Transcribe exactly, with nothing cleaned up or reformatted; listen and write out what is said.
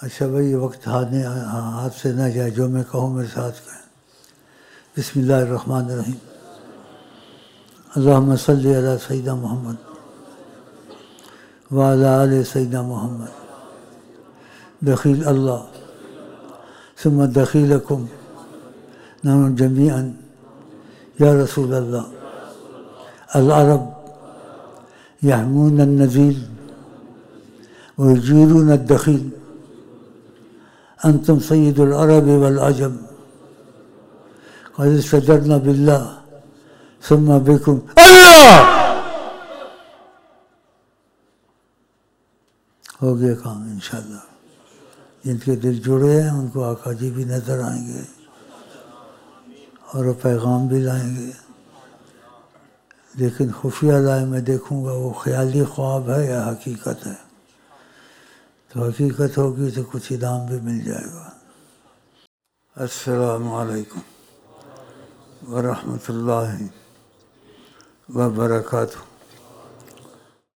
اچھا بھائی یہ وقت ہاتھ ہاتھ سے نہ جائے، جو میں کہوں میرے ساتھ کہیں۔ بسم اللہ الرحمن الرحیم۔ اللہم صلی علی سیدنا محمد وعلی آل سیدنا محمد۔ دخیل اللہ ثم دخیلکم نحن جمیعا یا رسول اللہ۔ العرب یحمون النزیل ویجیرون الدخیل، انتم سید العرب والعجم، قد استجرنا باللہ ثم بکم اللہ۔ ہو گیا کام انشاءاللہ۔ جن کے دل جڑے ہیں ان کو آقا جی بھی نظر آئیں گے اور وہ پیغام بھی لائیں گے، لیکن خفیہ لائے میں دیکھوں گا وہ خیالی خواب ہے یا حقیقت ہے۔ تو حقیقت ہوگی تو کچھ انعام بھی مل جائے گا۔ السلام علیکم ورحمۃ اللہ وبرکاتہ۔